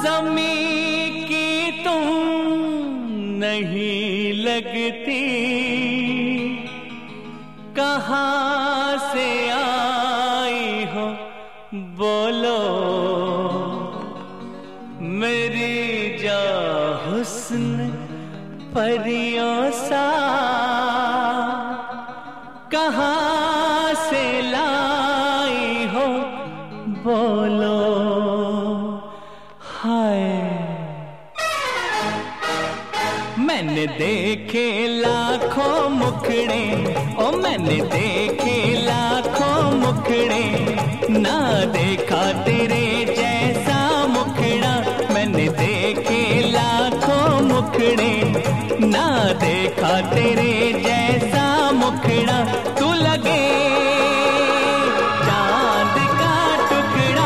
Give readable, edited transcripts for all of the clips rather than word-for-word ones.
ज़मीं की तुम नहीं लगती, कहाँ से आई हो बोलो मेरी जा हुस्न परियों सा, कहाँ से लाई हो बोलो। हाय मैंने देखे लाखों मुखड़े, ओ मैंने देखे लाखों मुखड़े, ना देखा तेरे जैसा मुखड़ा। मैंने देखे लाखों मुखड़े, ना देखा तेरे जैसा मुखड़ा। तू लगे चांद का टुकड़ा,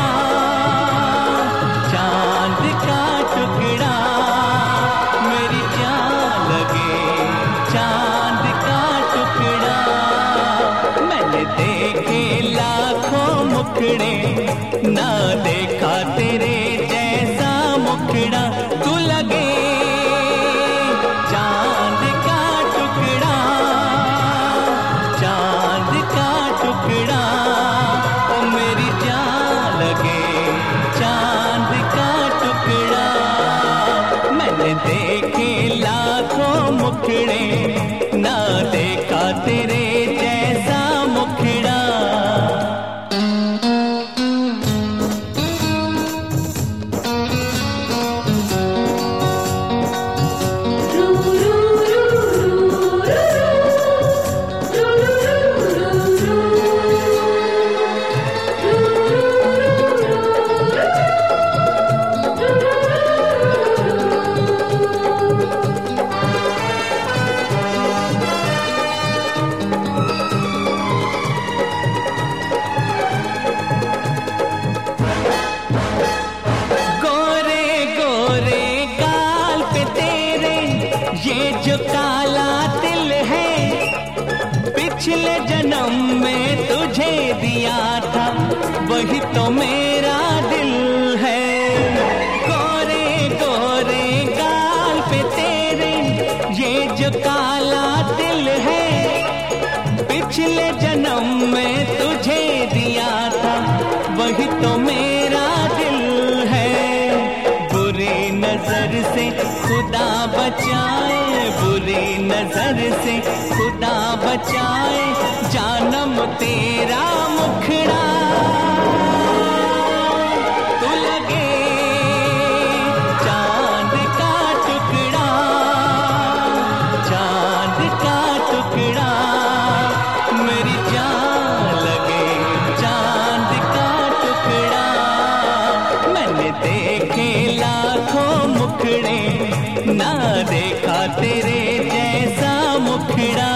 चांद का टुकड़ा, मेरी जान लगे चांद का टुकड़ा। मैंने देखे लाखों मुखड़े, ना देखा तेरे जैसा मुखड़ा। तू लगे चांद का टुकड़ा, चांद का टुकड़ा, ओ मेरी जान लगे चांद का टुकड़ा। मैंने देखे लाखों मुखड़े, ना देखा तेरे जैसा मुखड़ा। ये जो काला तिल है, पिछले जन्म में तुझे दिया था, वही तो मेरा दिल है। गोरे गोरे गाल पे तेरे ये जो काला तिल है, पिछले जन्म में तुझे दिया था, वही तो मेरा दिल है। बुरी नजर से खुदा बचाए, बुरी नजर से खुदा बचाए, जानम तेरा मुखड़ा। तू लगे चांद का टुकड़ा, चांद का टुकड़ा, मेरी जान लगे चांद का टुकड़ा। मैंने देखे लाखों मुखड़े, ना देखा तेरे जैसा मुखड़ा।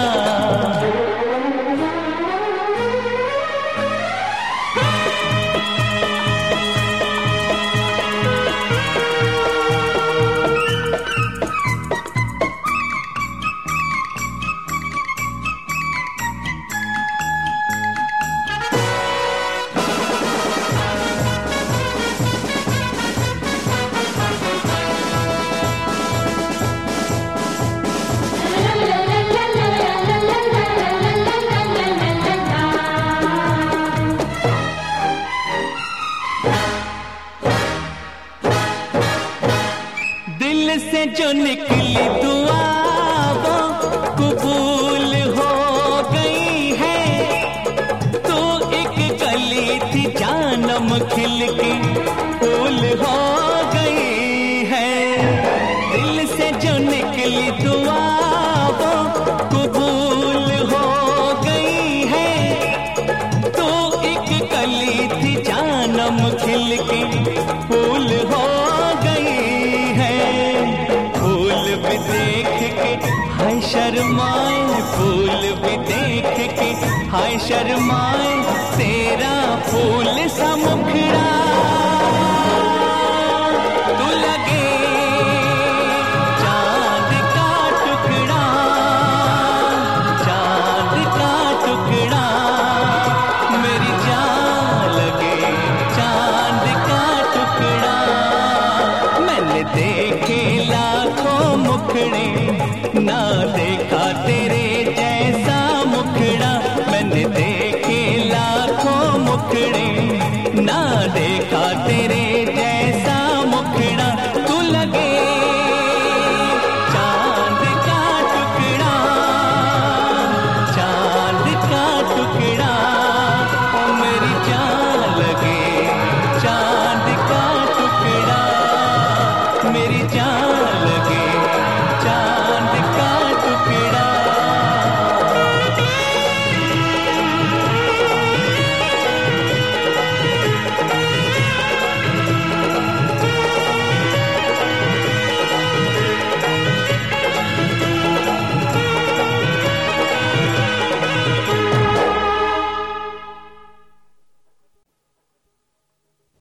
दिल से जो निकली दुआ वो कबूल हो गई है। तू एक कली थी जानम खिल के फूल हो गई है। दिल से जो निकली दुआ वो कबूल हो गई है। तू एक कली थी जानम खिल के फूल हो हाय शर्माए, फूल भी देख के हाय शर्माए,